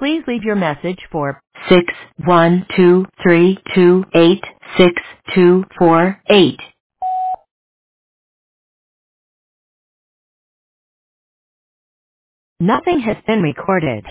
Please leave your message for 61232866248. Nothing has been recorded.